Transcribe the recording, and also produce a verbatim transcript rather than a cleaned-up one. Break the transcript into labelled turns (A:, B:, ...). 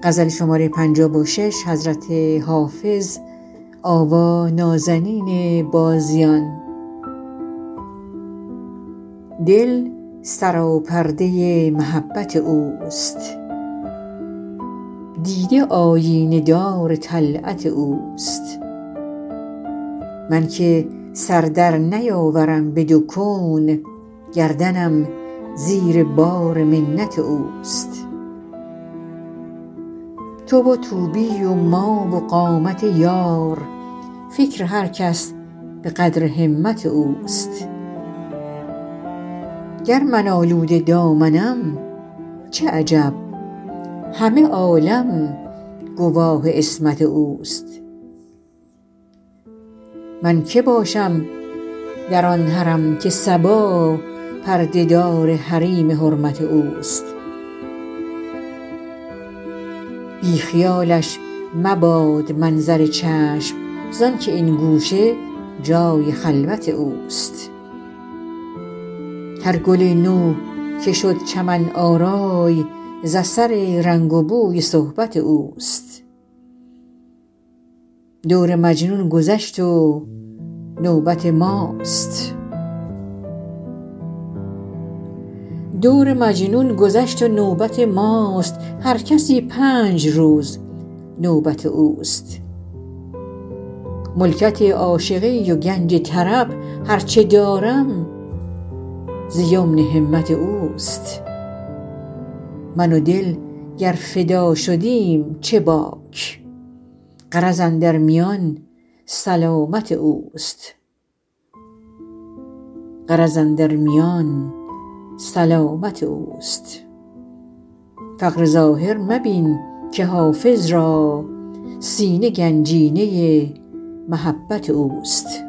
A: غزل شماره پنجاه و شش حضرت حافظ آوا نازنین بازیان. دل سراپرده محبت اوست، دیده آیینه دار طلعت اوست. من که سر در نیاورم به دو کون، گردنم زیر بار منت اوست. تو و طوبی و ما و قامت یار، فکر هر کس به قدر همت اوست. گر من آلوده دامنم چه عجب، همه عالم گواه عصمت اوست. من که باشم در آن حرم که صبا پرده دار حریم حرمت اوست. بی خیالش مباد منظر چشم، زان که این گوشه جای خلوت اوست. هر گل نو که شد چمن آرای، ز اثر رنگ و بوی صحبت اوست. دور مجنون گذشت و نوبت ماست، دور مجنون گذشت و نوبت ماست. هر کسی پنج روز نوبت اوست. ملکت عاشقی و گنج طرب هر چه دارم ز یمن همت اوست. من و دل گر فدا شدیم چه باک، غرض اندر میان سلامت اوست. غرض اندر میان سلامت اوست. فقر ظاهر مبین که حافظ را، سینه گنجینه محبت اوست.